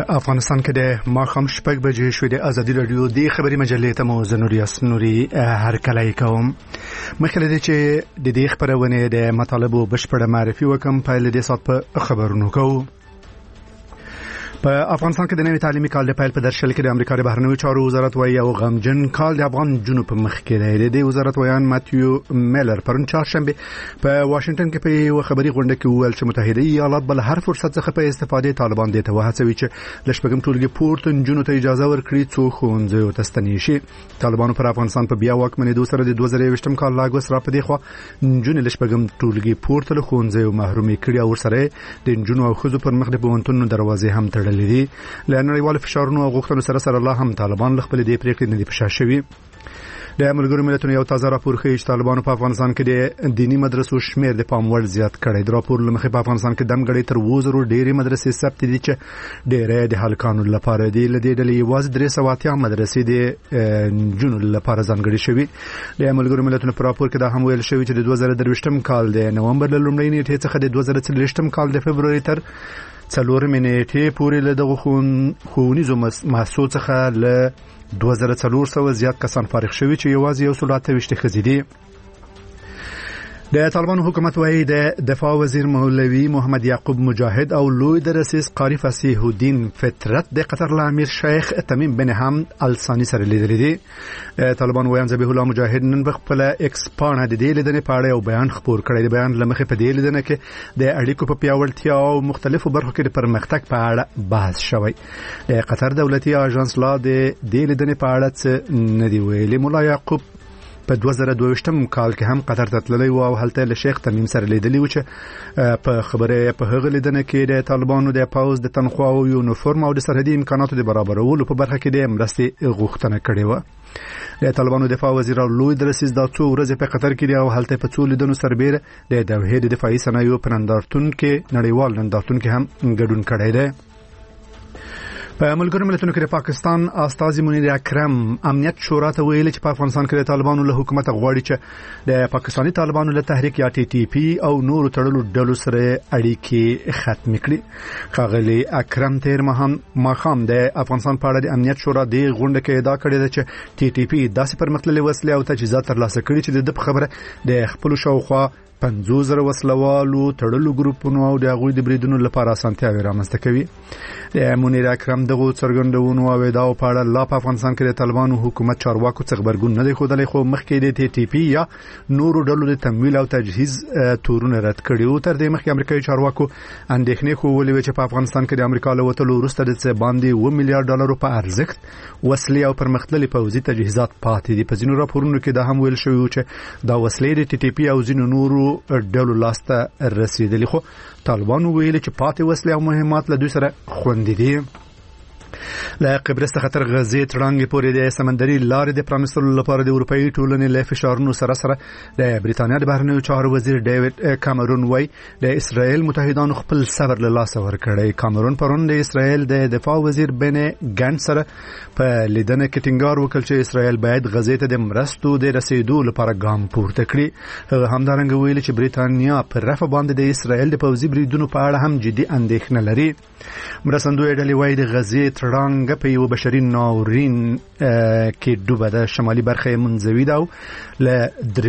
افغانستان کې د ماښام 6 بجې شوې د ازادي رادیو د خبري مجلې ته مو زنوري هر کله کوم مخکې د چې د دې خبرونه د مطالبو بشپړه معرفي وکم په لدې سات په خبرونو کوو. په افغانستان کې د نوي تعلیمي کال د پیل په درشل کې د امریکا د بهرنیو چارو وزارت وايي او غمجن کال د افغان جنوب په مخ کې دی. د وزارت ویان ماتیو میلر پرون چهارشنبه په واشنگټن کې په یو خبري غونډه کې وویل چې متحده ایالات بل هر فرصت څخه په استفادې طالبان د توهڅوي چې د شپږم ټولګي پورته جنونو ته اجازه ورکړي څو ښوونځي او تستنی شي. طالبانو پر افغانستان په بیا واکمنۍ سره د 2020م کال لاګوس را پدې خو جنونو د شپږم ټولګي پورته له ښوونځي او محرومي کړي او سره د جنونو او خزو پر مخ د بونتونو دروازې هم تړلې دي. لنړیوال فشارونو او غوښتنو سره الله هم طالبان خپل دې پریکړې نه دي پښه شوي. د ملګرو ملتونو یو تازه راپور ښیي چې طالبانو په افغانستان کې د دینی مدرسو شمیر د پام وړ زیات کړی. د راپور لمخې په افغانستان کې دمګړې تر 2000 ډېرې مدرسې ثبت دي چې ډېرې د هلکانو لپاره دي. لدې ډلې یوازې 380 مدرسې د جنونو لپاره ځانګړې شوي. د ملګرو ملتونو په راپور کې دا هم ویل شوی چې د 2023م کال د نومبر له لومړۍ نیټې څخه د 2024م کال د فبرवरी تر 4 منېټې پورې له دغه ښوونیزو محصول څخه له 2400 زیات کسان فارغ شوي چې یوازې 128 ښځې دي. د طالبانو حکومت وايي د دفاع وزیر مولوي محمد یعقوب مجاهد او لوی درسیس قاری فصیح الدین فطرت د قطر له امیر شیخ تمیم بن حمد الثانی سره لیدلې دي. طالبان وایي ذبیح الله مجاهد نن بخپل ایکس پاڼه د دې لیدنې په اړه یو بیان خپور کړی. د بیان لمخې په دې لیدنه کې د اړیکو په پیاوړتیا او مختلفو برخو کې د پرمختګ په اړه بحث شوی. د قطر دولتي اژانس لا د دې لیدنې په اړه څه نه دی ویلي. مولا یعقوب په 2022م کال کې هم قطر ته تللی و او هلته له شیخ تمیم سره لیدلی و چې په خبره په هغه لیدنه کې د طالبانو د پاوز د تنخوا او یونیفورم او د سرحدي امکاناتو د برابرولو په برخه کې د مرستې غوښتنه کړې و. د طالبانو دفاع وزیر لوی درسیس دا څو ورځې په قطر کې دی او هلته په څو لیدنو سربېره د دوحې د دفاعي صنایعو په نندارتون کې نړیوال نندارتون کې هم ګډون کړی دی. په ملګرو ملتونو کې د پاکستان استازي منیر اکرم امنیت شورا ته ویلي چې په افغانستان کې د طالبانو له حکومت غواړي چې د پاکستاني طالبانو له تحریک یا ټي ټي پی او نورو تړلو ډلو سره اړیکې ختم کړي. ښاغلي اکرم تیر ماښام د افغانستان په اړه د امنیت شورا د غونډه کې ادعا کړې ده چې ټي ټي پی داسې پرمختللې وسلې او تجهیزات ترلاسه کړي چې د خبره د خپل شاوخوا 50,000 وسلوالو تړلو ګروپونو او د هغوی د بریدونو لپاره اسانتیاوې رامنځته کوي. د منیر اکرم دغه څرګندونو او ادعاو په اړه لا په افغانستان کې د طالبانو حکومت چارواکو څخه خبرګون نه دی ښودلی، خو مخکې د ټي ټي پی یا نورو ډلو د تمویل او تجهیز تورونه رد کړي وو. تر دې مخکې امریکایي چارواکو اندېښنې ښوولې چې په افغانستان کې د امریکا له وتلو وروسته د څه باندې 2 میلیارډ ډالرو په ارزښت وسلې او پرمختللي پوځي تجهیزات پاتې دي. په ځینو راپورونو کې دا هم ویل شوی و چې دا وسلې د ټي ټي پی او ځینو نورو ډلو لاسته رسیدلي، خو طالبانو ویلي چې پاتې وسلې او مهمات له دوی سره خوندي دي. له قبرس څخه تر غزې تړانګې پورې د سمندري لارې د پرانیستلو لپاره د اروپایي ټولنې له فشارونو سره د برېټانیا د بهرنیو چارو وزیر ډیوډ کامرون وایي د اسرائیل متحدانو خپل صبر له لاسه ورکړی. کامرون پرون د اسرائیل د دفاع وزیر بن ګانټ سره په لیدنه کې ټینګار وکړ چې اسرائیل باید غزې ته د مرستو د رسیدو لپاره ګام پورته کړي. هغه همدارنګه ویلي چې برېټانیا پر رفح باندې د اسرائیل د پوځي بریدونو په اړه هم جدي اندېښنه لري. مرستندوی ډلې وایي د غزې تړانګ په یو بشري ناورین کې ډوبه ده. شمالي برخه یې منځوي ده او له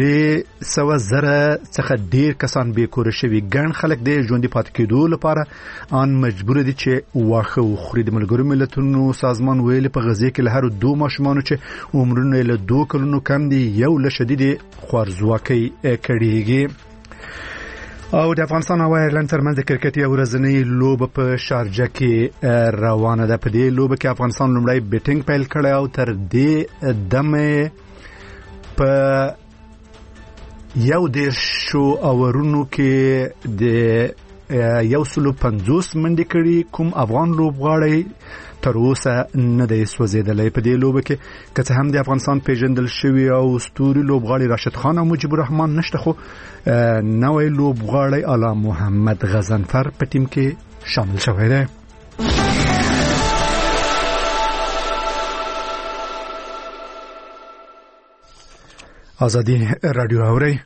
300,000 څخه ډیر کسان بې کوره شوي. ګڼ خلک د ژوندي پاتې کېدو لپاره ان مجبور دي چې واښه وخوري. د ملګرو ملتونو سازمان ویلي په غزې کې له هر 2 ماشومانو چې عمرونه له 2 کلونو کم دي یو له شدید خوارځواکۍ کړيږي. او د افغانستان او ایرلند ترمنځ د کرکټ یو ورځنۍ لوبه په شارجه کې روانه ده. په دې لوبه کې افغانستان لومړی بیټینګ پیل کړی او تر دې دمه په 110 اورونو کې د 150 منډې کړي. کوم افغان لوبغاړی تر اوسه نه دی سوځېدلی. په دې لوبه کې که څه هم د افغانستان پیژندل شوي او ستوري لوبغاړي راشد خان او مجيب الرحمن نشته، خو نوی لوبغاړی اعلی محمد غضنفر په ټیم کې شامل شوی دی. ازادي رادیو اوري.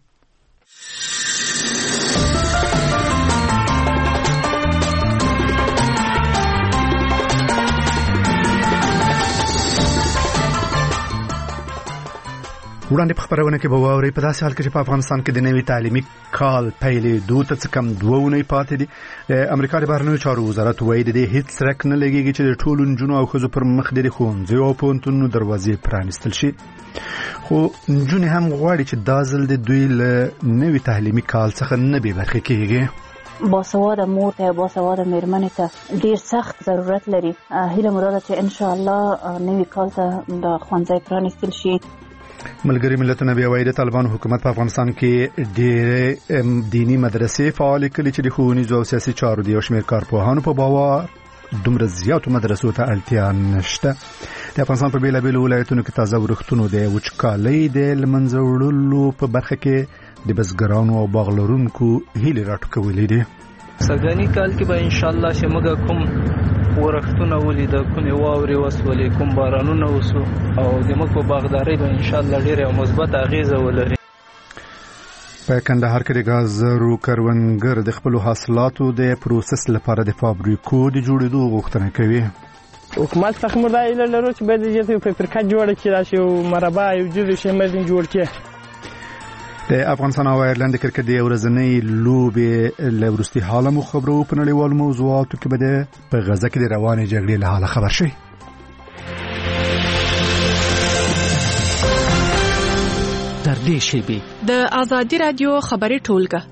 وړاندې په خبرونه کې به واورئ په داسې حال کې چې په افغانستان کې د نوي تعلیمي کال پیلېدو ته څه کم 2 اونۍ پاتې دي. امریکا د بهرنیو چارو وزارت وایي د دې هیڅ څرک نه لګېږي چې د ټولو نجونو او ښځو پر مخ د ښوونځیو او پوهنتونونو دروازې پرانیستل شي، خو نجونې هم غواړي چې دا ځل د دوی له نوي تعلیمي کال څخه نه بې برخې کېږي. باسواده مور ته باسواده مېرمنې ته ډیر سخت ضرورت لري. هیله مو ده چې ان شاء الله نوي کال ته د ښوونځي پرانیستل شي. ملګری ملتونه بیا وایي د طالبانو حکومت په افغانستان کې ډېر دینی مدرسې فعال کړي چې د ښوونیزو او سیاسي چارو د یو شمېر کارپوهانو په باور دومره زیاتو مدرسو ته اړتیا نشته. د افغانستان په بیلابیلو ولایتونو کې تازه ورښتونو د وچکالۍ د له منځه وړلو په برخه کې د بزګرانو او باغ لرونکو هیلې راټوکولې دي. سږني کال کې به ان شاء الله چې موږ کوم ورښتونه ولید، کومې واورې وسولې، کوم بارانونه وسو او د موږ په باغدارۍ به ان شاء الله ډېره مثبت اغیزه ولري. په کندهار کې د ګازرو کروندګر د خپل حاصلاتو د پروسس لپاره د فابریکو د جوړېدو غوښتنه کوي. حکومت څخه موږ دا هیله لرو چې باید یو فابریکه جوړه کړي، دا یو مربع یو جوړ شي مزین جوړ کړي. د افغانستان او آیرلند کرکټ د ورځنۍ لوبې له وروستي حاله مو خبرو په نړیوالو موضوعاتو کې به په غزه کې د روانې جګړې له حاله خبر شي. در دې شیبې د آزادي رادیو خبري ټولګه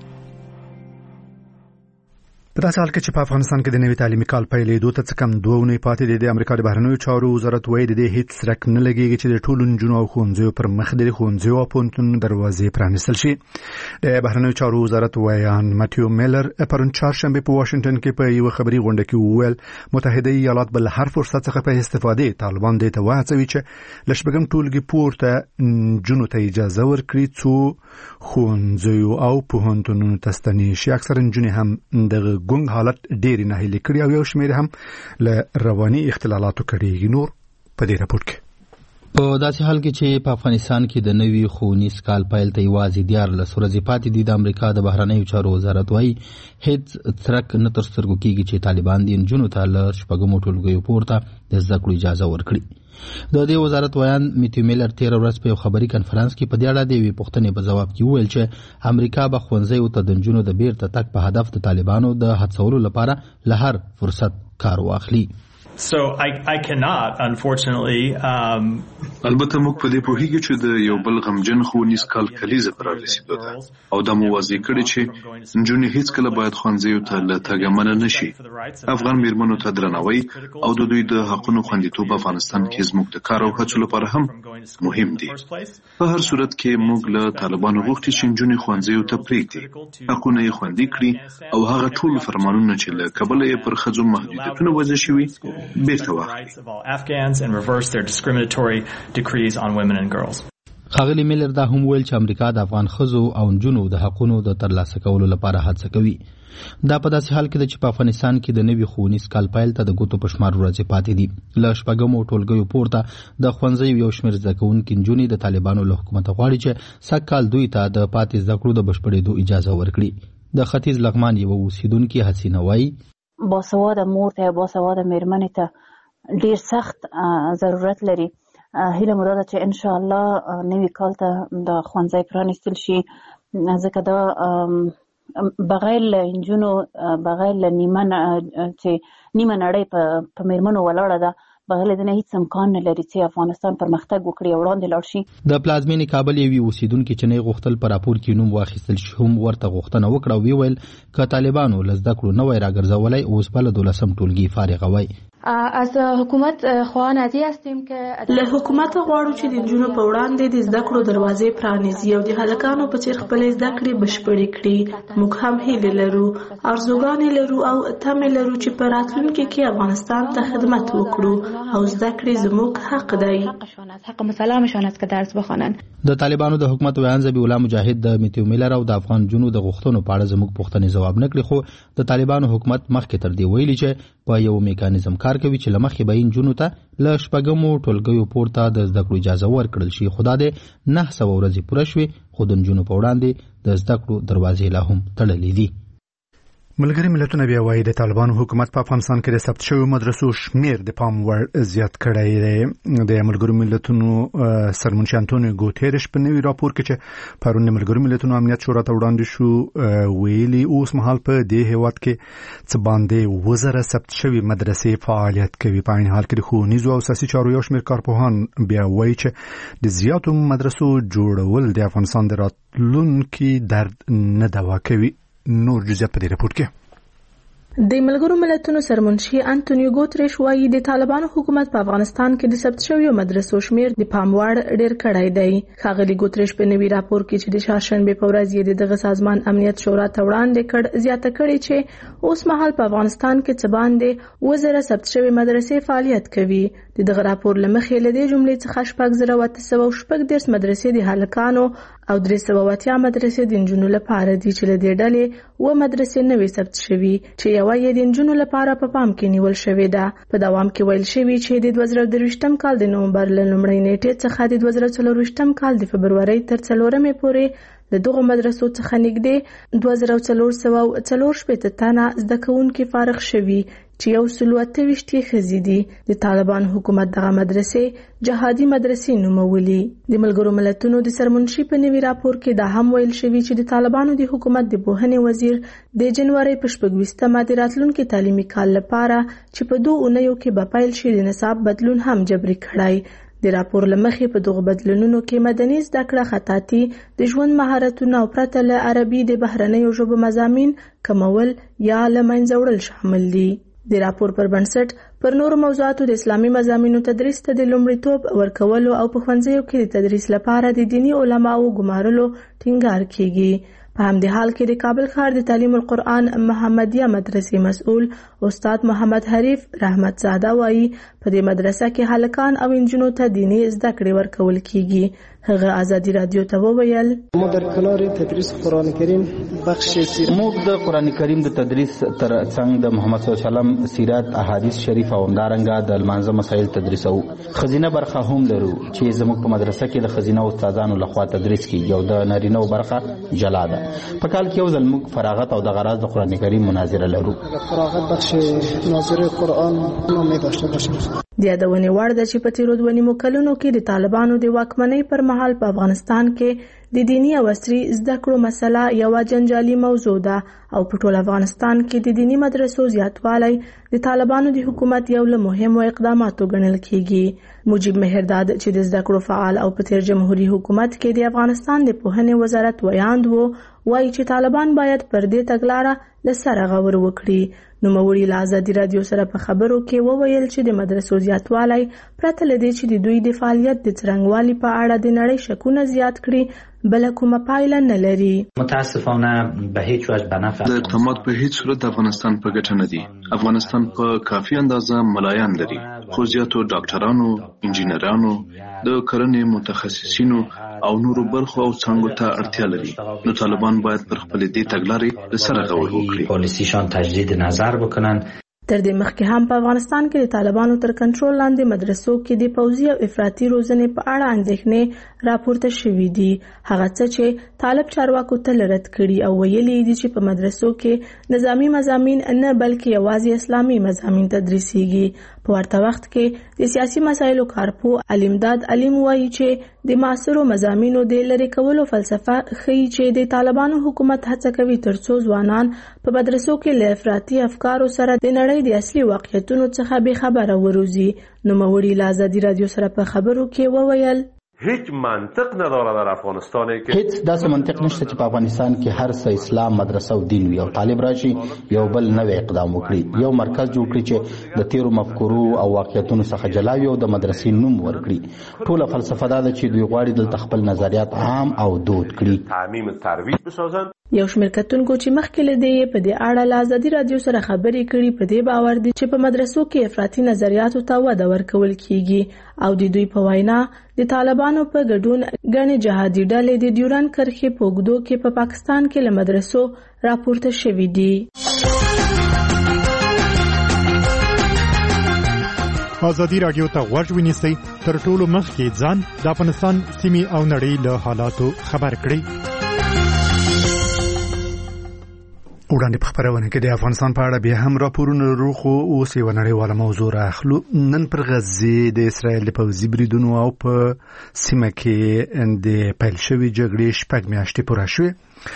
په داسې حال کې چې په افغانستان کې د نوي تعلیمي کال پیلېدو ته څه کم 2 اونۍ پاتې دي، د امریکا د بهرنیو چارو وزارت وایي د دې هیڅ څرک نه لګېږي چې د ټولو نجونو او ښوونځیو پر مخ د ښوونځیو او پوهنتونونو دروازې پرانیستل شي. د بهرنیو چارو وزارت وایان ماتیو میلر پرون چهارشنبه په واشنگټن کې په یو خبري غونډه کې وویل متحده ایالات بل هر فرصت څخه په استفادې طالبان دې ته وهڅوي چې له شپږم ټولګي پورته نجونو ته اجازه ورکړي څو ښوونځیو او پوهنتونونو ته ستنې شي. اکثره نجونې هم دغه ګونګ حالت ډېری ناهیلي کړي او یو شمېر هم له رواني اختلالاتو کړيږي. نور په دې راپور کې په داسې حال کې چې په افغانستان کې د نوي ښوونیز کال پیل ته یوازې 14 ورځې پاتې دي، د امریکا د بهرنیو چارو وزارت وایي هیڅ څرک نه تر سترګو کېږي چې طالبان د نجونو ته له شپږمو ټولګیو پورته د زده کړو اجازه ورکړي. د دې وزارت ویان میتیو میلر 13 ورځ په خبري کانفرنس کې په دې اړه د یوې پوښتنې په ځواب کې وویل چې امریکا به ښوونځیو ته د نجونو د بیرته تګ په هدف د طالبانو د هڅولو لپاره له هر فرصت کار واخلي. So I cannot, unfortunately. البته موږ په دې پوهیږو چې د یو بل غمجن ښوونیز کال کلیزه پر رسیدو ده او دا مو واضح کړي چې نجونې هیڅ کله باید ښوونځیو ته له تګ منع نشي. افغان میرمنو ته درناوی او د دوی د حقونو خوندیتوب په افغانستان کې زموږ د کار او هڅو لپاره هم مهم دي. په هر صورت کې موږ له طالبانو غوښتي چې نجونې ښوونځیو ته پرېږدي، حقونه یې خوندي کړي او هغه ټول فرمانونه چې له کبله یې پر ښځو محدودیتونه وضع شوي بیرته واخلي. ښاغلي میلر دا هم ویل چې امریکا د افغان ښځو او نجونو د حقونو د ترلاسه کولو لپاره هڅه کوي. دا په داسې حال کې ده چې په افغانستان کې د نوي ښوونیز کال پیل ته د ګوتو په شمار ورځې پاتې دي. له شپږمو ټولګیو پورته د ښوونځیو یو شمېر زده کوونکي نجونې د طالبانو له حکومته غواړي چې سږ کال دوی ته د پاتې زده کړو د بشپړېدو اجازه ورکړي. د ختیځ لغمان یوه اوسیدونکې حسینه وایي باسواده مور ته باسواده مېرمنې ته ډیر سخت ضرورت لري. هیله مو ده چې ان شاء الله نوي کال ته د ښوونځي پرانیستل شي، ځکه دا بغیر له نجونو بغیر له نیمه نړۍ په مېرمنو ولاړه ده، بغیر د نه هیڅ امکان نه لري چې افغانستان پرمختګ وکړي او وړاندې لاړ شي. د پلازمینې کابل یوې اوسیدونکې چې نه غوښتل په راپور کې نوم واخیستل شي هم ورته غوښتنه وکړه او ویل که طالبانو له زده کړو نه وای راګرځولی اوس به له 12 ټولګي فارغه وای. از حکومت خواهان ازی هستیم که له حکومت غواړو چې د نجونو په وړاندې د زده کړو دروازې پرانیزي او د هلکانو په څیر خپل زده کړې بشپړې کړي. موږ هم هیله لرو، ارزوګانې لرو او تمه لرو چې په راتلونکي کې افغانستان ته خدمت وکړو او زده کړې زموږ حق دی. حق مسلمشان است که درس بخوانند. د طالبانو د حکومت ویان ذبیح الله مجاهد د میتیو میلر او د افغان جنو د غوښتنو په اړه زموږ پوښتنې ځواب نه کړي، خو د طالبانو حکومت مخکې تر دې ویلي چې په یو میکانیزم کار کوي چې لمخې به جنو ته له شپږمو ټولګیو پورته د زده کړو اجازه ورکړل شي. خو دا د 900 ورځې پوره شوې خو د نجونو په وړاندې د زده کړو دروازې لا هم تړلې دي. ملګری ملتونه بیا وایي د طالبانو حکومت په افغانستان کې د ثبت شویو مدرسو شمیر د پام وړ زیات کړی دی. د ملګرو ملتونو سرمنشي انټونیو ګوتيرش په نوي راپور کې چې پرون د ملګرو ملتونو امنیت شورا ته وړاندې شو ویلي اوس مهال په دې هیواد کې څه باندې وزره ثبت شوی مدرسې فعالیت کوي. په عین حال کې د ښوونیزو او سیاسي چارو یو شمېر کارپوهان بیا وایي چې د زیاتو مدرسو جوړول د افغانستان د راتلونکي درد نه دوا کوي. نور جزئیات په دې راپور کې. د ملګرو ملتونو سرمنشي انټونیو ګوتریش وایي د طالبانو حکومت په افغانستان کې د ثبت شویو مدرسو شمیر د پام وړ ډیر کړی دی. ښاغلي ګوتریش په نوي راپور کې چې د شاشنبه په ورځ یې دغه سازمان امنیت شورا ته وړاندې کړ زیاته کړې چې اوس مهال په افغانستان کې څه باندې وزره ثبت شوی مدرسې فعالیت کوي. دغه راپور لمخې له دې جملې څخه 4814 مدرسې د هلکانو او 380 مدرسې د نجونو لپاره دي چې له دې ډلې و مدرسې نوې ثبت شوي چې یو یې د نجونو لپاره په پام کې نیول شوې ده. په دوام کې ویل شوی چې د 2023م کال د نومبر له لومړۍ نیټې څخه د 2024م کال د فبرورۍ تر 4مې پورې د دغه مدرسو څخه نږدې 2440 تنه زده کوونکي فارغ شوي چې یو 128 ښځې دي. د طالبان حکومت دغه مدرسې جهادي مدرسې نومولي. د ملګرو ملتونو د سرمنشي په نوي راپور کې دا هم ویل شوی چې د طالبانو د حکومت د پوهنې وزیر د جنوري په 26مه د راتلونکي تعلیمي کال لپاره چې په 2 اونیو کې به پیل شي د نصاب بدلون هم جبري کړای. د راپور لمخې په دغه بدلونونو کې مدني زده کړه، خطاطي، د ژوند مهارتونه او پرته له عربي د بهرنیو ژبو مضامین کمول یا له منځه وړل شامل دي. د راپور پر بنسټ پر نورو موضوعاتو د اسلامي مضامینو تدریس ته د لومړیتوب ورکولو او په ښوونځیو کې د تدریس لپاره د دینی علماو ګمارلو ټینګار کیږي. په همدې حال کې د کابل ښار د تعلیم القرآن محمدیه مدرسې مسؤل استاد محمد حریف رحمت زاده وایي په دې مدرسه کې هلکان او انجونو ته دینی زده کړې ورکول کیږي. هغه ازادي رادیو ته وویل ما در کنار تدریس قرآن کریم بخش موږ د قرآن کریم د تدریس تر څنګ د محمد صلی الله علیه وسلم سیرت، احادیث شریف او همدارنګه د لمانځه مسایل تدریسو. خزینه برخه هم لرو چې زموږ په مدرسه کې د خزینه استادانو لخوا تدریس کیږي او د نارینه برخه جلا ده. په کال کې یو ځل موږ فراغت او د غراض د قرآن کریم مناظره لرو. فراغت بخش مناظره قرآن نامې داشته باشیم. د یادونې وړ ده چې په تیرو 2 کلونو کې د طالبانو د واکمنۍ پر مهال په افغانستان کې د دینی او عصري زده کړو مسله یو جنجالي موضوع ده او په ټول افغانستان کې د دینی مدرسو زیاتوالی د طالبانو د حکومت یو له مهمو اقداماتو ګڼل کیږي. مجيب مهرداد چې د زده کړو فعال او په تیر جمهوریت حکومت کې د افغانستان د پوهنې وزارت ویاند وو وایي چې طالبان باید پر دې تګلاره لسره غور وکړي. نوموړي له ازادي رادیو سره په خبرو کې وویل چې د مدرسو زیاتوالی پرته له دې چې د دوی د فعالیت د څرنګوالي په اړه د نړۍ شکونه زیات کړي بل کومه پایله نه لري. متاسفانه به هیڅ وجه به نفع د اقدامات په هیڅ صورت د افغانستان په ګټه نه دي. افغانستان په کافي اندازه ملایان لري خو زیاتو ډاکټرانو، انجینرانو، د کرنې متخصصینو او نورو برخو او څنګهو ته اړتیا لري. نو طالبان باید پر خپل دې تګلارې لسره غور وکړي. پالیسیشان تجدید نظر بکنن. تر دې مخکې هم په افغانستان کې د طالبانو تر کنټرول لاندې مدرسو کې د پوځي او افراطي روزنې په اړه اندېښنې راپورته شوې دي. هغه څه چې طالب چارواکو تل رد کړي او ویلي دي چې په مدرسو کې نظامی مضامین نه بلکې یوازې اسلامي مضامین تدریسيږي. په ورته وخت کې د سیاسي مسایلو کارپو علمداد علیم وایي چې د معاصرو مضامینو د لری کولو فلسفه ښيي چې د طالبانو حکومت هڅه کوي ترڅو ځوانان په مدرسو کې له افراطي افکارو سره د نړۍ د اصلي واقعیتونو څخه به خبره وروزي. نوموړي له ازادي رادیو سره په خبرو کې وویل هیچ منطق نداره در افغانستان که هیڅ داسې منطق نشته چې په افغانستان کې هر څه اسلام مدرسه او دین وي او طالب راشي یو بل نوې اقدام وکړي، یو مرکز جوړ کړي چې د تیرو مفکورو او واقعیتونو څخه جلا وي او د مدرسې نوم ورکړي. ټوله فلسفه دا ده چې دوی غواړي دلته خپل نظریات عام او دود کړي. تعمیم ترویج بسازن. یو شمېر کتونکو چې مخکې له دې په دې اړه له ازادي رادیو سره خبرې کړي په دې باور دي چې په مدرسو کې افراطي نظریاتو ته وده ورکول کیږي او د دوی په وینا د طالبانو په ګډون ګڼې جهادي ډلې د ډیورنډ کرښې په اوږدو کې په پاکستان کې له مدرسو راپورته شوي دي. ازادي رادیو ته غوږ ونیسئ، تر ټولو مخکې ځان د افغانستان سیمې او نړۍ له حالاتو خبر کړئ. وړاندې په خبرونه کې د افغانستان په اړه بیا هم راپورونه لرو، خو اوس یو نړیواله موضوع راخلو. نن پر غزې د اسرائیل د پوځي بریدونو او په سیمه کې د پیل شوې جګړې 6 میاشتې پوره شوې.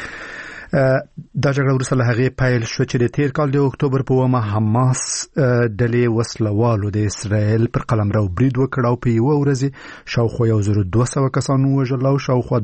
دا جګړه وروسته له هغې پیل شو چې د تیر کال د اکتوبر په 1 حماس ډلې وسلوالو د اسرائیل پر قلمرو برید وکړ او په یوه ورځ شاوخوا 1200 کسان ووژل او شاوخوا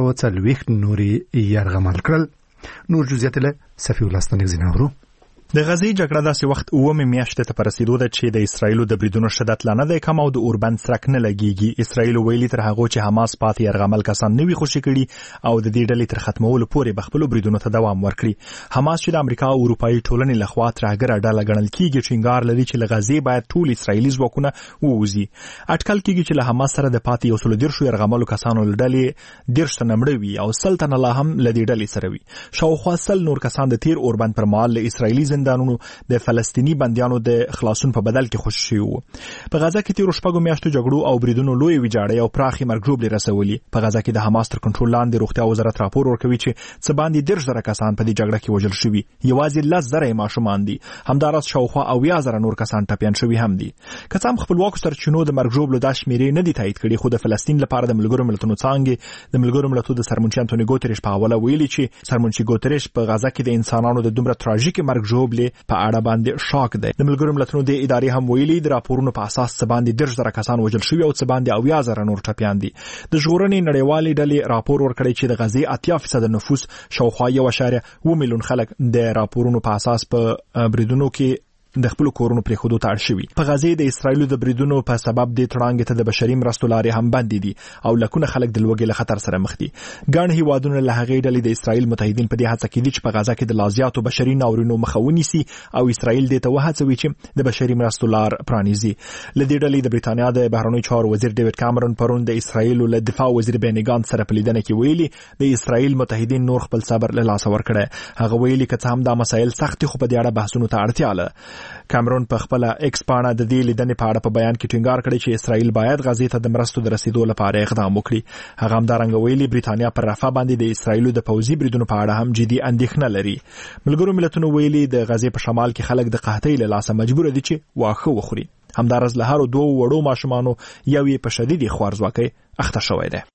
240 نور یرغمل کړل. نور جزئیات له صفی الله ستنګزینه ورو. د غزې جګړه داسې وخت 9 میاشتې ته پر رسیدو ده چې د اسرایلو د بریدونو شدت لا نه دی کم او د اوربند سرک نه لګیږي. اسرایل ویلي تر هغه چې حماس پاتې یرغمل کسان نه وي خوشي کړي او د دې ډلې تر ختمولو پورې به خپل بریدونو ته دوام ورکړي. حماس چې د امریکا او اروپایي ټولنې لخوا ترهګره ډله ګڼل کیږي ټینګار لري چې له غزې باید ټول اسرایلي ځواکونه ووځي. اټکل کیږي چې له حماس سره د پاتې 130 یرغملو کسانو ډلې 10 تنه مړه وي او 100 تنه لا هم له دې ډلې سره وي. شاوخوا 100 نور کسان د تیر اوربند پر مهال له اسرایلي زندانونو د فلسطینی بندیانو د خلاصون په بدل کې خوشی شو. په غزا کې تیر 6 میاشتو جګړو او بریدونو لوی ویجاړی او پراخي مرګ ژوبلې رسولي. په غزا کې د حماس تر کنټرول لاندې روغتیا وزارت راپور ورکوي چې څه باندې 10,000 کسان په دې جګړه کې وژل شوي، یوازې 10,000 ماشومان دي، همداراز شاوخوا 80,000 نور کسان ټپیان شوي هم دي. که څه هم خپلواکو سرچینو د مرګ ژوبلو د شمیرې نه دي تایید کړي، خو د فلسطین لپاره د ملګرو ملتونو څانګې د ملګرو ملتونو د سرمنشي انټونی ګوتریش په حواله ویلي چې سرمنشي ګوتریش په غزا کې د انسانانو د دومره تراژیک مرګ ژوبلې په اړه باندې شاک دی. د ملګرو ملتونو د ادارې هم ویلي د راپورونو په اساس څه باندې 10,000 کسان وژل شوي او څه باندې 80,000 نور ټپیان دي. د ژغورنې نړیوالې ډلې راپور ورکړی چې د غزې 80% نفوس شاوخوا 1.2 میلیون خلک د راپورونو په اساس په بریدونو کې د خپل کورونو پرې خودو ته اړ شوي. په غزې د اسرایلو د بریدونو په سبب د تړانګې ته د بشري مرستو لارې هم بندې دي او لکونه خلک د لوږې له خطر سره مخ دي. ګڼ هیوادونه له هغې ډلې د اسرایل متحدین په دې هڅه کې دي چې په غزا کې د لازیاتو بشري ناورینو مخه ونیسي او اسرایل دې ته وهڅوي چې د بشري مرستو لار پرانیزي. له دې ډلې د بریتانیا د بهرنیو چارو وزیر ډیوډ کامرون پرون د اسرایل له دفاع وزیر بینی ګانټ سره په لیدنه کې ویلي د اسرایل متحدین نور خپل صبر له لاسه ورکړي. هغه ویلي که څه هم دا مسایل سخت خو په دې اړه بحثونو ته اړتیا ده. کامرون په خپل ایکس پاڼه د دې لیدنې په اړه په بیان کې ټینګار کړی چې اسرائیل باید غزې ته د مرستو د رسیدو لپاره اقدام وکړي. هغه همدارنګه ویلي بریتانیا پر رفح باندې د اسرائیلو د پوځي بریدونو په اړه هم جدي اندېښنه لري. ملګرو ملتونو ویلي د غزې په شمال کې خلک د قحطۍ له لاسه مجبور دي چې واښه وخوري. همدارس له هر 2 وړو ماشومانو یو په شدید خوارځواکۍ اخته شوی دی.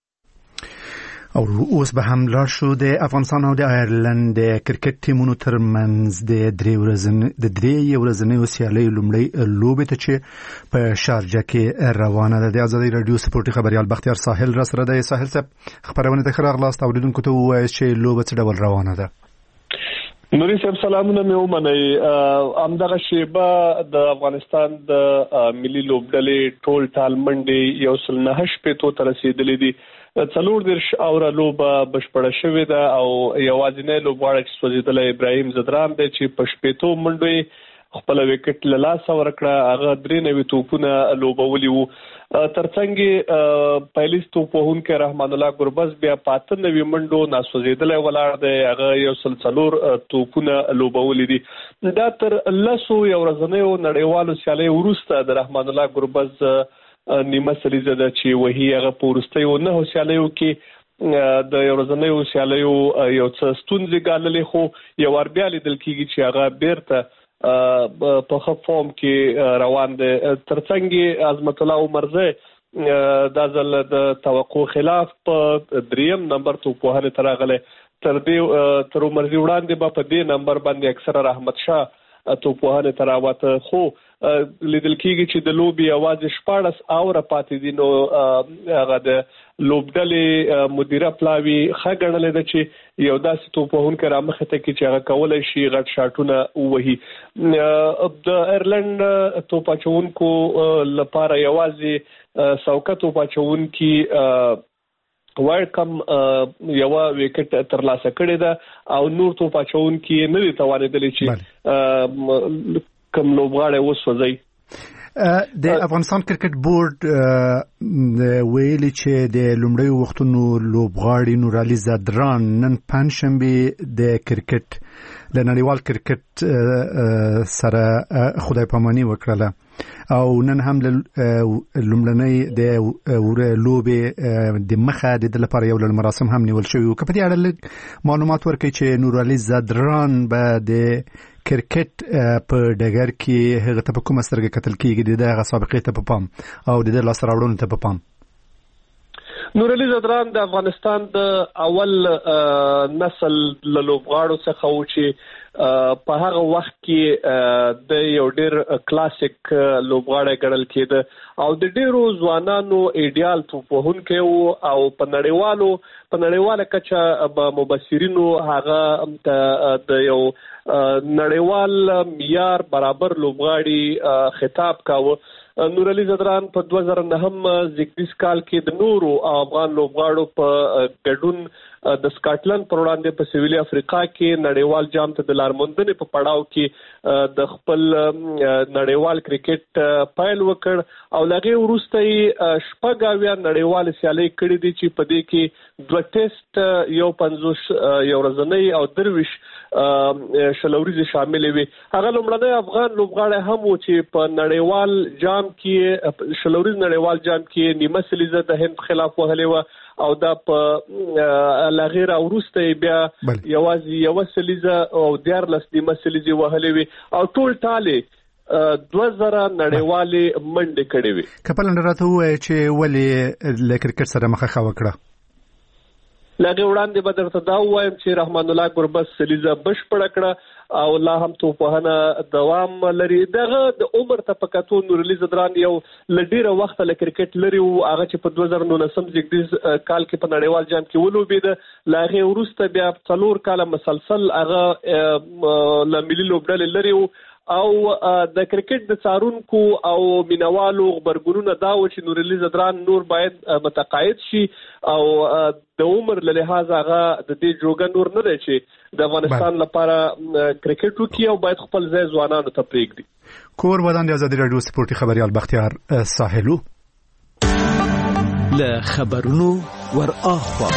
او اوس به هم لاړ شو د افغانستان او د آیرلند د کرکټ ټیمونو ترمنځ د 3 ورځنیو سیالیو لومړۍ لوبې ته چې په شارجه کې روانه ده. د ازادي رادیو سپورټي خبريال بختیار ساحل را سره دی. ساحل صاحب خبرونه ته راغلاست اوریدونکو ته وایي چې لوبه څه ډول روانه ده. نوري صاحب سلامونه مې ومنئ. همدغه شیبه د افغانستان د ملي لوبډلې ټول ټال منډې 109 شپې ته رسیدلې دي. 40 اوره لوبه بشپړه شوې ده او یوازینی لوبغاړی چې سوځېدلی ابراهیم زدران دی چې په شپېتو منډو خپل وکټ له لاسه ورکړه. هغه 93 توپونه لوبولي وو. ترڅنګ پایلیز توپ وهونکی رحمان الله ګربز بیا 95 منډو ناسوځېدلی ولاړ دی. هغه 104 توپونه لوبولي دي. دا تر 10 ورځنیو نړیوالو سیالیو وروسته د رحمان الله ګربز نیمه سلیزه ده چې وهي هغه په وروستیو 9 سیالیو کې د یو ورځنیو سیالیو یو څه ستونزې ګاللې، خو یو ور بیا لیدل کېږي چې هغه بیرته په ښه فارم کې روان دی. ترڅنګ عظمت الله عمرزی دا ځل د توقع خلاف په 3 نمبر توپوهنې ته راغلی. تر عمرزي وړاندې به په دې نمبر باندې اکثره رحمت شاه توپوهنې ته راوته، خو لیدل کېږي چې د لوبې یوازې 14 اوره پاتې دي. نو هغه د لوبډلې مدیره پلاوي ښه ګڼلې ده چې یو داسې توپوهونکی رامخې ته کړي چې هغه کولی شي غټ شاټونه ووهي. د آیرلند توپ اچوونکو لپاره یوازې سوکه توپ اچوونکي وایډ کم یو وکټ ترلاسه کړی ده او نور توپ اچوونکي نه دي توانېدلی چې کوم لوبغاړی وسوځي. د افغانستان کرکټ بورډ ویلي چې د لومړیو وختونو لوبغاړي نور علي زدران نن پنځشنبه د کرکټ د نړیوال کرکټ سره خدای پاماني وکړه. او نن هم لومړنۍ د لوبې د مخه د لپاره یو مراسم هم نیول شوی او په دې اړه معلومات ورکړي چې نور علي زدران به د کرکټ په ډګر کې هغه ته په کومه سترګه کتل کېږي د سابقې ته په پام او د لاس راوړنو ته په پام. نور علي زدران د افغانستان د اول نسل له لوبغاړو څخه و چې په هغه وخت کې د یو ډېر کلاسیک لوبغاړی ګڼل کېده او د ډېرو ځوانانو ایډیال توپوهونکی و او په نړیواله کچه به مبصرینو هغه د یو نړیوال معیار برابر لوبغاړي خطاب کاوه. نور علي زدران په 2009 زیږدیز کال کې د نورو افغان لوبغاړو په ګډون د سکاټلند پر وړاندې په سویلي افریقا کې نړیوال جام ته د لارموندنې په پړاو کې د خپل نړیوال کرکټ پایل وکړ او لغه وروسته شپږ اویا نړیوال سیالۍ کړې دي چې په دې کې 2 ټیسټ یو 50 یو ورځنی او 23 شلوريزه شامل وي. هغه لومړنی افغان لوبغاړی هم و چې په نړیوال جام کې شلوريز نړیوال جام کې نیمه سلیزه د هند خلاف وهلې و او دا په لغیر وروسته بیا یوازې یو سلیزه او 14 نیمه سلیزه وهلې وي او ټول ټاله 2000 نړیوالې منډې کړې وي. کپل راته وایي چې ولې له کرکټ سره مخه وکړه. لکه وړاندې به درته دا وایم چې رحمان الله ګربز سلیزه بشپړه کړه او لا هم توپخانه دوام لري. دغه د عمر ته په کتو نور علي زدران یو لډیره وخت له کرکټ لري او هغه چې په 2019 زیږدیز کال کې په نړیوال جام کې ولوبېده لاغه وروسته بیا 4 کال مسلسل هغه له ملي لوبډلې لري او د کرکټ د څارونکو او مینوالو خبرګونونه دا و چې نور علي زدران نور باید متقاعد شي او د عمر له لحاظ هغه د دې جوګه نور نه دی چې د افغانستان لپاره کرکټ وکړي او باید خپل ځای ځوانانو ته پرېږدي. کور ودان د ازادي رادیو سپورتي خبريال بختیار ساحلو له خبرونو ور اخوا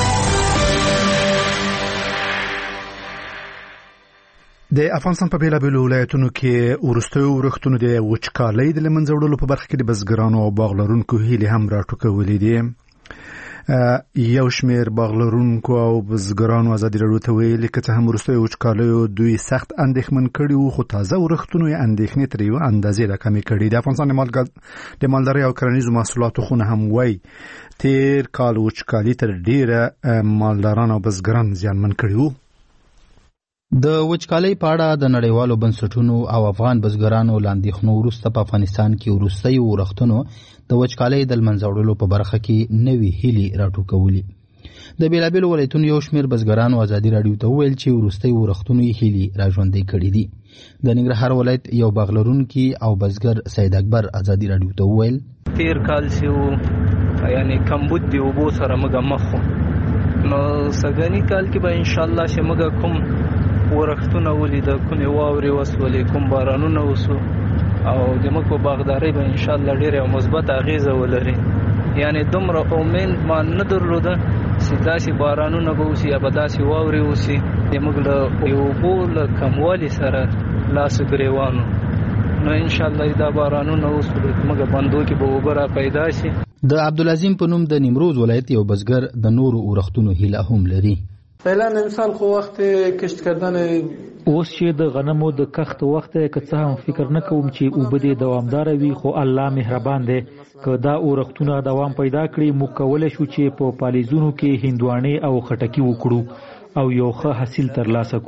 د افغانستان په بیلابیلو ولایتونو کې ورستیو ورښتونو د وچکالۍ د لمنځه وړلو په برخه کې د بزګرانو او باغلرونکو هیلې هم راټوکولې دي. یو شمېر باغلرونکو او بزګرانو ازادي رادیو ته ویلي که څه هم وروستیو وچکالیو دوی سخت اندېښمن کړي وو خو تازه ورښتونو یې اندېښنې تر یوه اندازې راکمې کړي. د افغانستان د مالدارۍ او کرنیزو محصولاتو خونه هم وایي تېر کال وچکالي تر ډېره مالداران او بزګران زیانمن کړي وو. د وچکالۍ په اړه د نړیوالو بنسټونو او افغان بزګرانو لاندېښنو وروسته په افغانستان کې وروستیو ورښتونو د وچکالۍ د لمنځه وړلو په برخه کې نوې هیلې راټوکولې. د بیلابیلو ولایتونو یو شمېر بزګرانو ازادي راډیو ته وویل چې وروستیو ورښتونو یې هیلې راژوندۍ کړي دي. د ننګرهار ولایت یو باغلرونکي او بزګر سید اکبر ازادي راډیو ته وویل تیر کال چې یعنی کمبود دی وبو سره موږ مخ نو سګنی کال کې به ان شاء الله چې موږ کوم ورښتونه ولید کوم واوري وسولې کوم بارانونه وسو او د مکو باغداري به ان شاء الله ډیره مثبت اغیزه ولري. یعنی دومره امید ما نه درلوده چې داسې بارانونه به وسی یا به داسې واوري وسی د موږ له یو بول کموالی سره لاس ګریوانو نو ان شاء الله دا بارانونه وسو موږ بندو کې به وګرا پیدا شي. د عبدالعظیم په نوم د نیمروز ولایت یو بزګر د نورو ورښتونو هیله هم لري. فعلا انسان خو وخت کشت کردن اوس چې د غنمو د کښت وخت که څه هم فکر نه کوم چې اوبه دوامدار وي خو الله مهربان دی. که دا ورښتونه دوام پیدا کړي موږ کولی شو چې په پالیزونو کې هندوانې او خټکي وکړو او یو ښه حاصل ترلاسه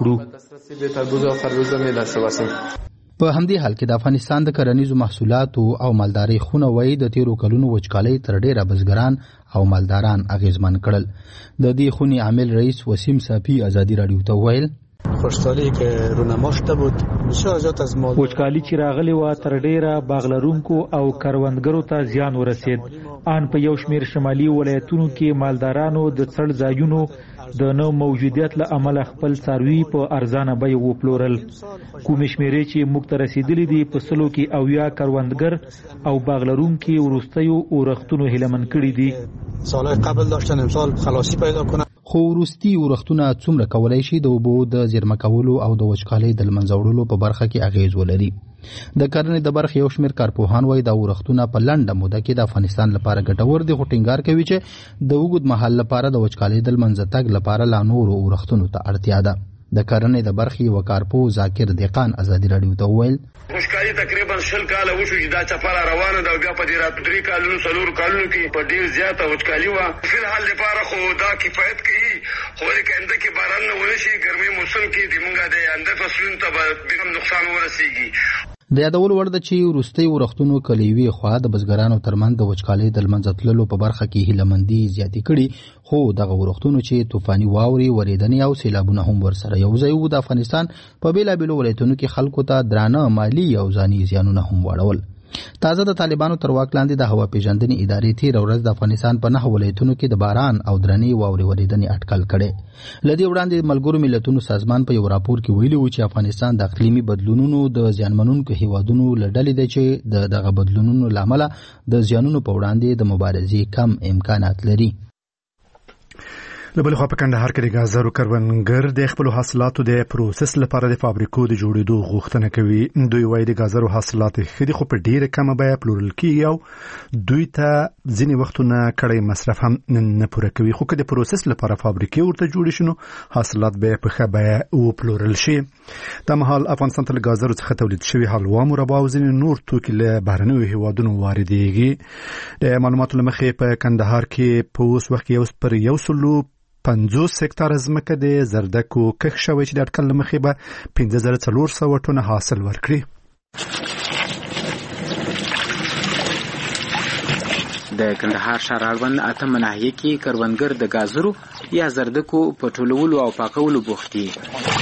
کړو. په همدې حال کې د افغانستان د کرنیزو محصولاتو او مالدارۍ خونه وایي د تیرو کلونو وچکالۍ تر ډیره بزګران او مالداران اغیزمن کړل. د دې خونې عامل رئیس وسیم صافی ازادي راډیو ته ویل خوشحالي که رونما شده بود بسیار زیات از مال وچکالي چې راغلی و تر ډیره باغلرونکو او کروندګرو ته زیان ورسید. ان په یو شمیر شمالي ولایتونو کې مالدارانو د څړ ځایونو د نو موجودیت له امله خپل څاروي په ارزانه بیه وپلورل. کوم شمیرې چې موږ ته رسیدلې دي په سلو کې اویا کروندګر او باغلرونکي ورستیو ورښتونو هیلمن کړي دي. سالهای قبل داشتن امسال خلاصی پیدا کنن. خو وروستي ورښتونه څومره کولای شي د اوبو د زیرمه کولو او د وچکالۍ د لمنځه وړلو په برخه کې اغیز ولري. د کرنې د برخې یو شمېر کارپوهان وایي دا ورښتونه په لنډه موده کې د افغانستان لپاره ګټور دي، خو ټینګار کوي چې د اوږد مهال لپاره د وچکالۍ د منځه تګ لپاره لا نورو ورښتونو ته اړتیا ده. د کرنې د برخې یو کارپوه ذاکر دیقان ازادي راډیو ته وویل وچکالي تقریبا 20 کاله وشو چې دا چپره روانه ده، بیا په دې رات 3 کالونو 4 کالونو کې په ډیر زیاته وچکالي وه. فی الحال لپاره خو دا کفایت کوي، خو لکه انده کې باران نه ونشي، ګرمي موسم کې د مونږه د انده فصلونو ته به نقصان ورسیږي. د یادول وړ ده چې وروستي ورښتونو کلیوي خوا د بزګرانو ترمنځ د وچکالۍ د لمنځه تللو په برخه کې هیلهمندي زیاتې کړي، خو دغه ورښتونو چې طوفاني واورې، ورېدنې او سیلابونه هم ورسره یو ځای وو، د افغانستان په بېلابېلو ولایتونو کې خلکو ته درانه مالي او ځاني زیانونه هم واړول. تازه د طالبانو تر واک لاندې د هوا پیژندنې ادارې تېره ورځ د افغانستان په 9 ولایتونو کې د باران او درنې واورې ورېدنې اټکل کړی. له دې وړاندې ملګرو ملتونو سازمان په یو راپور کې ویلي و چې افغانستان د اقلیمي بدلونونو د زیانمنونکو هیوادونو له ډلې دی چې دغه بدلونونو له امله د زیانونو په وړاندې د مبارزې کم امکانات لري. له بل خوا په کندهار کې د ګازرو کروندګر د خپلو حاصلاتو د پروسس لپاره د فابریکو د جوړېدو غوښتنه کوي. دوی وایي د ګازرو حاصلات ښه دي، خو په ډېره کمه بیه پلورل کېږي او دوی ته ځینې وختونه کړی مصرف هم نه پوره کوي. خو که د پروسس لپاره فابریکې ورته جوړې شي نو حاصلات به په ښه بیه وپلورل شي. دا مهال افغانستان ته له ګازرو څخه تولید شوي حلوا، مربا او ځینې نور توکي له بهرنیو هیوادونو واردېږي. د معلوماتو له مخې په کندهار کې په اوس وخت کې پر 150 هکتاره ځمکه د زردکو کښت شوی چې د اټکل له مخې به 5400 ټنه حاصل ورکړي. د کندهار ښار اړوند 8 ناحیې کې کروندګر د ګازرو یا زردکو په ټولولو او پاکولو بوخت دي.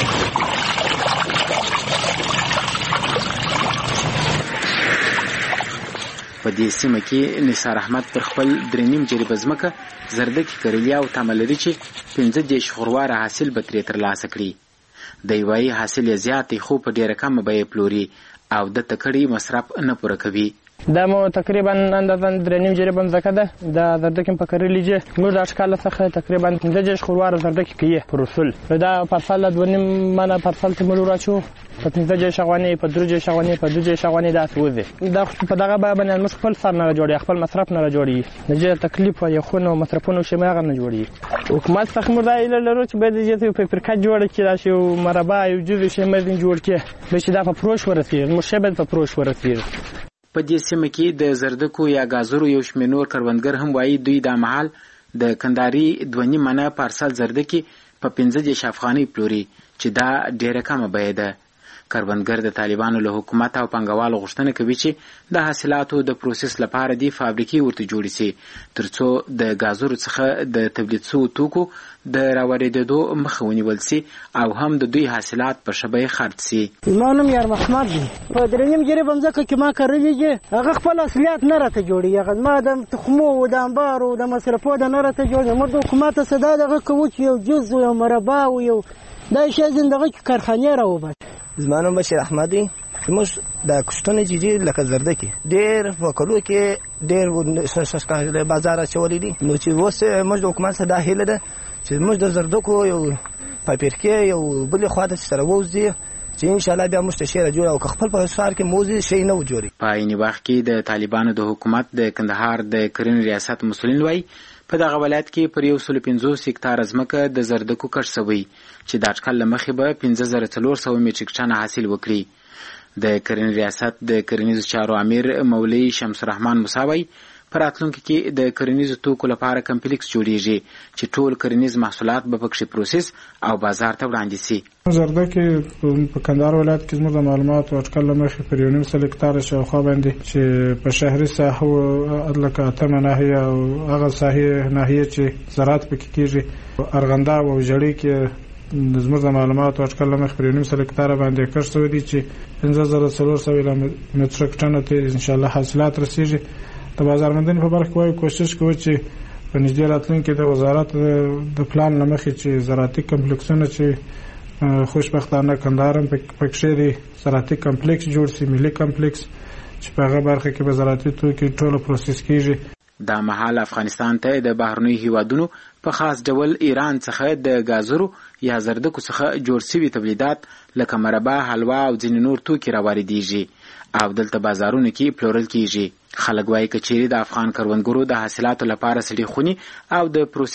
په دې سیمه کې نثار احمد پر خپل 3.5 جریبه ځمکه زردکي کرلي او تمه لري چې 15 خورواره حاصل به ترې ترلاسه کړي. د یوایي حاصل یې زیات دی، خو په ډېره کمه بیه پلوري او د تکړې مصرف نه پوره کوي. دا مو تقریبا اندازه 3.5 جریبه ځمکه ده، د زردکي په کرلي چې موږ د اشکال څخه تقریبا 15 خورواره زردکي کوي پر اصول. دا پرسل 2.5 منه پرسل ته موږ راچو په 15 شغواني، په 3 شغواني، په 2 شغواني دا سوځي. دا په دغه باندې موږ خپل سر نه جوړي، خپل مصرف نه جوړي، د تکلیف او خونو مصرفونو شماغه نه جوړي. حکومت څخه موږ دا اله لرو چې به د جته په پرکټ جوړ کړي، راشي او مربع او جزء شمال جوړ کړي، به چې دا په پروش ورسیږي، مشابه په پروش ورسیږي. په دې سیمه کې د زردکو یا ګازرو یو شمېر نور کروندګر هم وایي دوی د مهال د کندهاري 2.5 منه پارسل زردکي په 15 افغانۍ پلوري چې دا ډېره کمه بیه ده. کروندګر د طالبانو له حکومت او پنګوالو غوښتنه کوي چې د حاصلاتو د پروسس لپاره د فابریکې ورته جوړې شي، ترڅو د ګازرو څخه د تولید شویو توکو د راوړېدو مخه ونیول شي او هم د دوی حاصلات په ښه بیه خرڅ شي. زما نوم یار محمد دی. په 3.5 جریبه ځمکه کې ما کرلي دي، هغه خپل اصلیات نه راته جوړي، ما د تخمو او د انبارو د مصرفو د نه راته جوړي. موږ د حکومت څخه دغه کوو چې یو جز یو مربع او یو دا شی زندګي کې کارخانه راوباسي. زما نوم بشیر احمد دی. موږ د کښتونو جدي لکه زردکي ډېر په کلو کې ډېر بازار اچولي دي، نو چې اوس موږ د حکومت څخه دا هیله ده چې موږ د زردکو یو فابریکې یو بلې خواته سره ووځي چې ان شاء الله بیا موږ ته شی جوړ او خپل په ښار کې موزي شی نه جوړي. په عین وخت کې د طالبانو د حکومت د کندهار د کرنې ریاست مسؤلین وایي په دغه ولایت کې پر 150 هکتاره ځمکه د زردکو کښت شوی چې د اټکل له مخې به 5400 میټریک ټن حاصل وکړي. د کرنې ریاست د کرنیزو چارو امیر مولوي شمس الرحمن موسی وایي په راتلونکي کې د کرنیزو توکو لپاره کمپلیکس جوړیږي چې ټول کرنیز محصولات به پکې پروسس او بازار ته وړاندې شي. زردکي په کندهار ولایت کې زموږ د معلوماتو اټکل له مخې پر 1.5 هکتاره شاوخوا باندې چې په شهري ساحو لکه 8 ناحیه او هغه ناحیه چې زراعت پکې کېږي، ارغنداب او جړی کې زموږ د معلوماتو اټکل له مخې پر 1.5 هکتاره باندې کښت شوی دي چې 5400 میټریک ټن ته ان شاء الله حاصلات رسیږي. د بازار موندنې په برخه کې کوشش کوو چې په نږدې راتلونکي کې د وزارت د پلان له مخې چې زراعتي کمپلیکسونه چې خوشبختانه کندهار هم پکې دی، زراعتي کمپلیکس جوړ شي، ملي کمپلیکس چې په هغه برخه کې به زراعتي توکي ټول پروسس کیږي. دا مهال افغانستان ته د بهرنیو هیوادونو په خاص ډول ایران څخه د ګازرو یا زردکو څخه جوړ شوي تولیدات لکه مربا، حلوا او ځینې نور توکي راواردېږي او دلته بازارونو کې پلورل کیږي. خلک وایي کچېری د افغان کروندګرو د حاصلاتو لپاره سړي خونی او د پروسس